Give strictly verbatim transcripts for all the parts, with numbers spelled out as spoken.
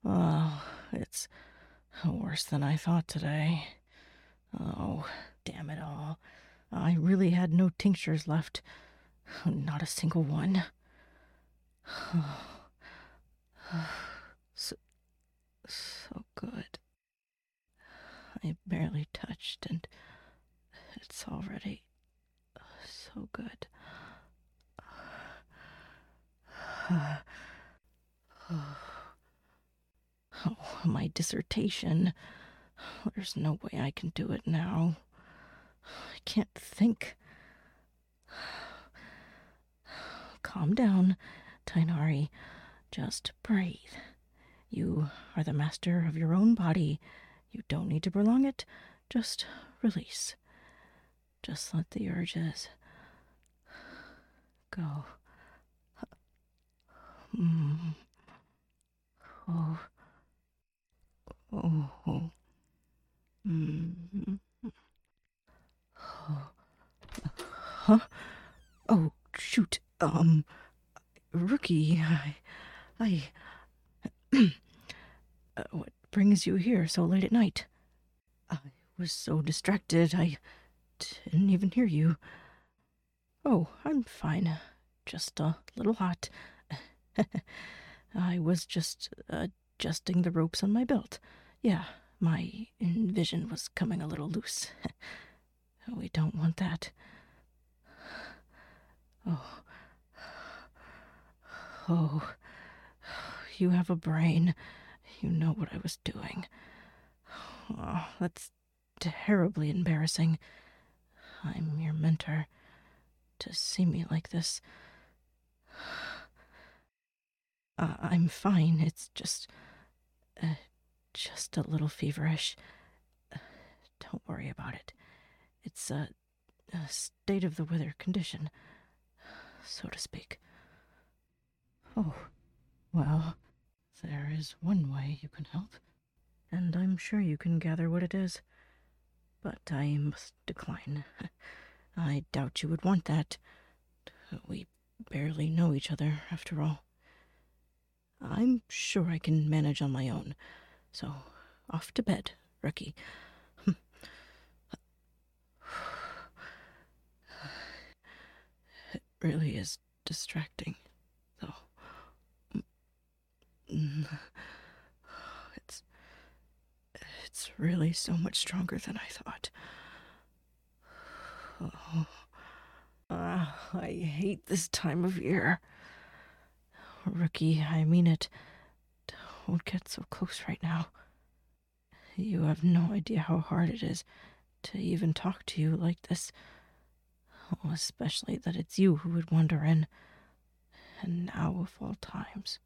Oh, it's worse than I thought today. Oh, damn it all. I really had no tinctures left. Not a single one. So, so good. I barely touched, and it's already so good. Oh, my dissertation. There's no way I can do it now. I can't think. Calm down, Tainari. Just breathe. You are the master of your own body. You don't need to prolong it. Just release. Just let the urges go. Mm. Oh. Oh. Oh. Mm. Oh. Huh? Oh, shoot. Um, Rookie, I... I... uh, what brings you here so late at night? I was so distracted, I didn't even hear you. Oh, I'm fine. Just a little hot. I was just adjusting the ropes on my belt. Yeah, my vision was coming a little loose. We don't want that. Oh. Oh. You have a brain. You know what I was doing. Oh, that's terribly embarrassing. I'm your mentor. To see me like this. Uh, I'm fine. It's just... Uh, just a little feverish. Uh, don't worry about it. It's a, a state of the weather condition, so to speak. Oh, well, there is one way you can help, and I'm sure you can gather what it is. But I must decline. I doubt you would want that. We barely know each other, after all. I'm sure I can manage on my own. So, off to bed, Rookie. It really is distracting, though. It's... It's really so much stronger than I thought. Oh. Uh, I hate this time of year. Rookie, I mean it. Don't get so close right now. You have no idea how hard it is to even talk to you like this. Oh, especially that it's you who would wander in. And now of all times.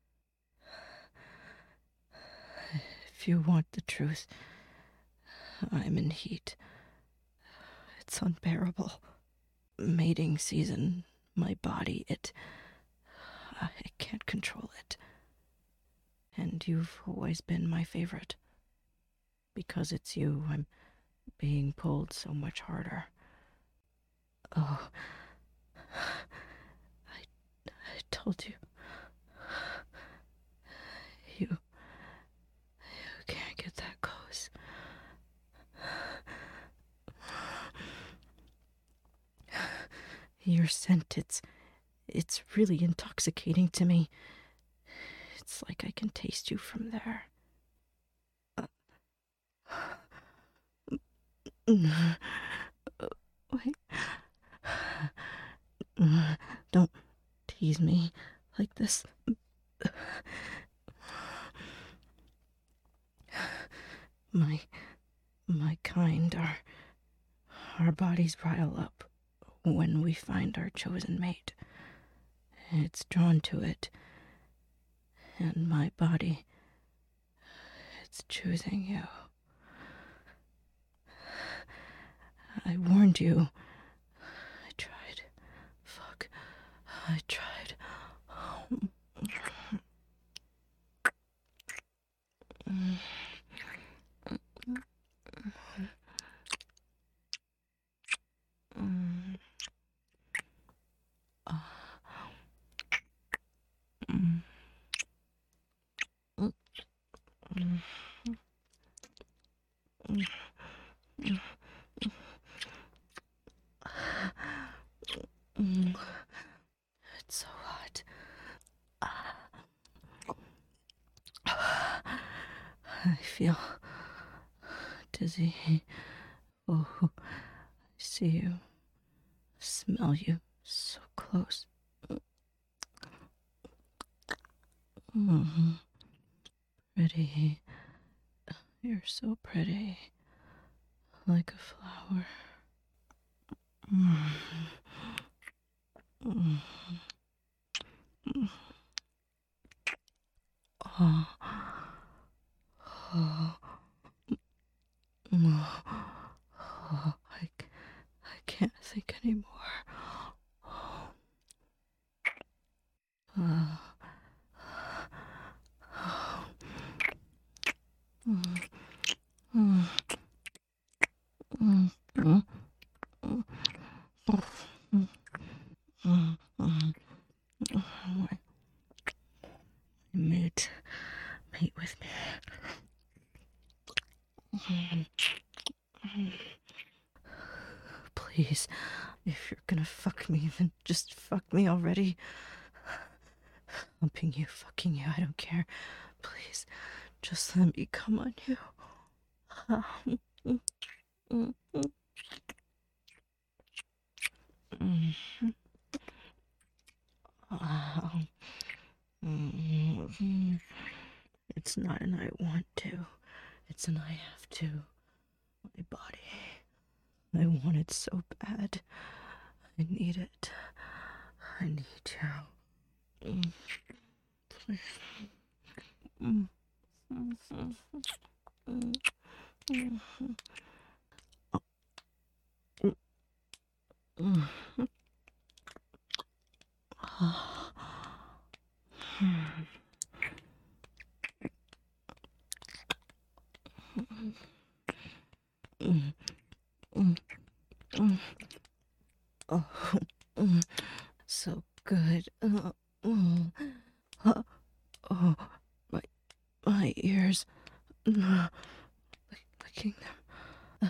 If you want the truth, I'm in heat. It's unbearable. Mating season, my body, it... I can't control it. And you've always been my favorite. Because it's you, I'm being pulled so much harder. Oh, I, I told you. You, you can't get that close. Your scent, it's, it's really intoxicating to me. It's like I can taste you from there. Wait. Don't tease me like this. My... my kind, our... our bodies rile up when we find our chosen mate. It's drawn to it. And my body... it's choosing you. I warned you. I tried. Fuck. I tried. I feel dizzy. Oh, I see you, smell you so close. Mm-hmm. Pretty. You're so pretty. Like a flower. Mm-hmm. Mm-hmm. Oh. Oh. Oh. Oh. I, I can't think anymore. Oh. Uh. Oh. Mm. Mm. Mm. Mm. Mm. Mm. Mm. My mate, mate with me. Please, if you're gonna fuck me, then just fuck me already. Humping you, fucking you, I don't care. Please, just let me come on you. It's not an I want to, it's an I have to. My body. I want it so bad. I need it. I need you. Mm. Please. Mm. Mm. Mm. Mm. Mm. Mm. Mm. Mm. Oh, mm. So good. Uh, mm. Uh, oh, my my ears. Mm. Licking them.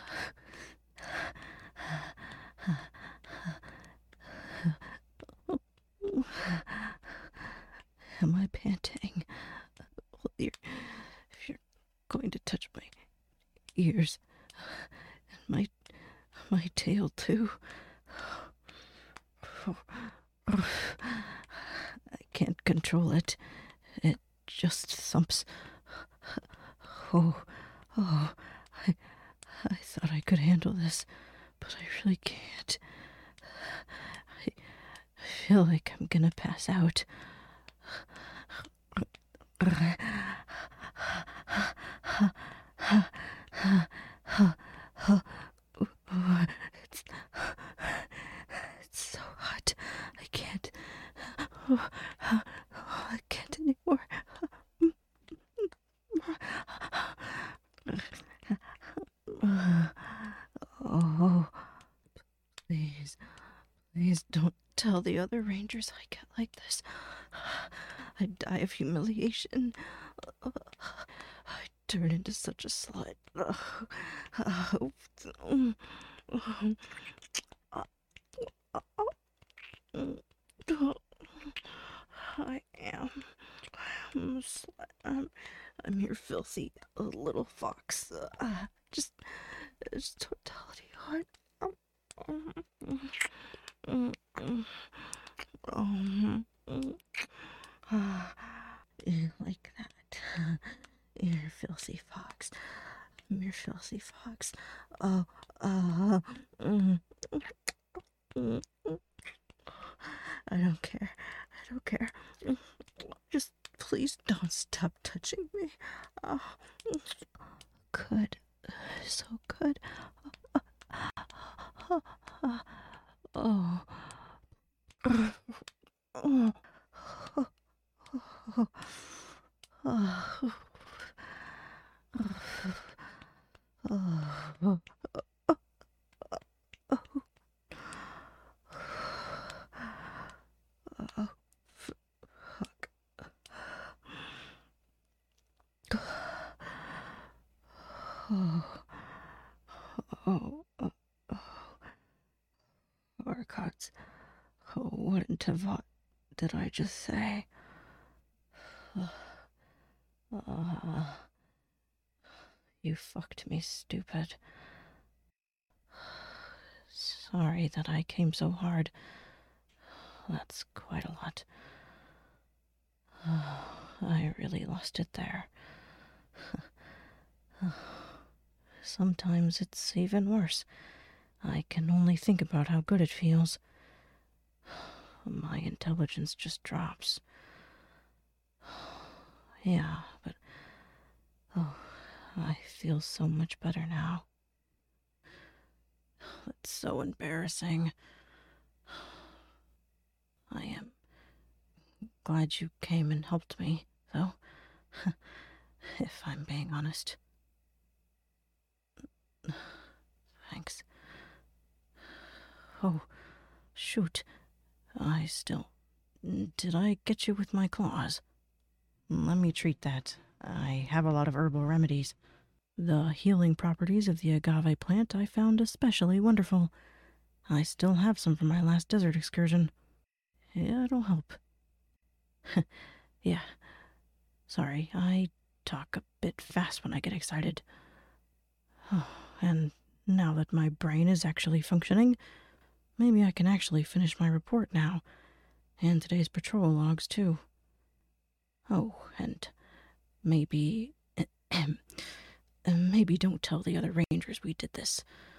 Am I panting? Well, you're, if you're going to touch my ears and my my tail too. I can't control it. It just thumps. Oh, oh, I, I thought I could handle this, but I really can't. I, I feel like I'm gonna pass out. It's, it's so hot. I can't. I can't anymore. Oh, please, please don't tell the other rangers I get like this. I'd die of humiliation. I'd turn into such a slut. I am. I'm a slut. I'm, I'm your filthy little fox. Uh, just, just totality hard. Like that. You're a filthy fox. I'm your filthy fox. Oh, uh, mm, mm, mm. I don't care. I don't care. Just please don't stop touching me. Oh, good. So good. Oh. Oh. Oh, oh, oh, Orcots. Oh, what in Tavat did I just say? Uh, You fucked me, stupid. Sorry that I came so hard. That's quite a lot. Oh, I really lost it there. Sometimes it's even worse. I can only think about how good it feels. My intelligence just drops. Yeah, but... Oh, I feel so much better now. It's so embarrassing. I am glad you came and helped me, though. If I'm being honest. Thanks. Oh, shoot. I still... Did I get you with my claws? Let me treat that. I have a lot of herbal remedies. The healing properties of the agave plant I found especially wonderful. I still have some from my last desert excursion. It'll help. Yeah. Sorry, I talk a bit fast when I get excited. Oh, and now that my brain is actually functioning, maybe I can actually finish my report now. And today's patrol logs, too. Oh, and maybe... maybe don't tell the other rangers we did this.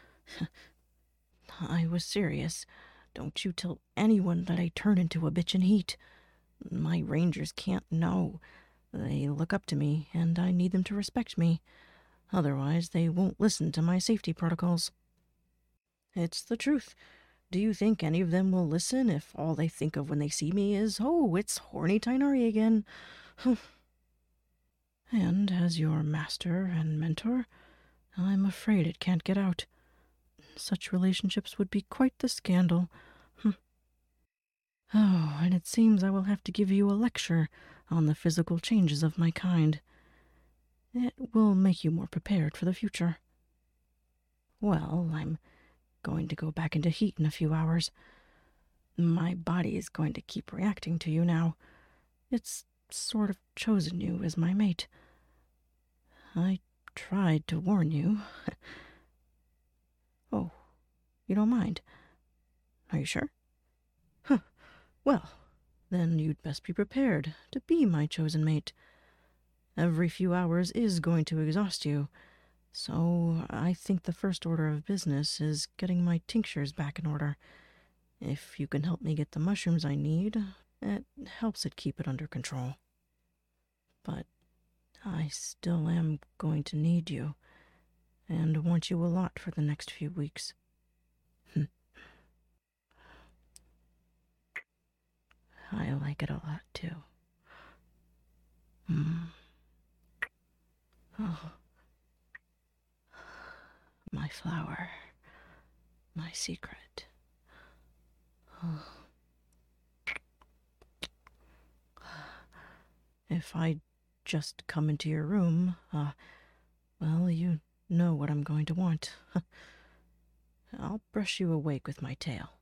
I was serious. Don't you tell anyone that I turn into a bitch in heat. My rangers can't know. They look up to me, and I need them to respect me. Otherwise, they won't listen to my safety protocols. It's the truth. Do you think any of them will listen if all they think of when they see me is, oh, it's horny Tighnari again? And as your master and mentor, I'm afraid it can't get out. Such relationships would be quite the scandal. Oh, and it seems I will have to give you a lecture on the physical changes of my kind. It will make you more prepared for the future. Well, I'm going to go back into heat in a few hours. My body is going to keep reacting to you now. It's sort of chosen you as my mate. I tried to warn you. Oh, you don't mind? Are you sure? Huh. Well, then you'd best be prepared to be my chosen mate. Every few hours is going to exhaust you, so I think the first order of business is getting my tinctures back in order. If you can help me get the mushrooms I need, it helps it keep it under control. But I still am going to need you, and want you a lot for the next few weeks. I like it a lot, too. Mm. Oh. My flower. My secret. Oh. If I just come into your room, uh, well, you know what I'm going to want. I'll brush you awake with my tail.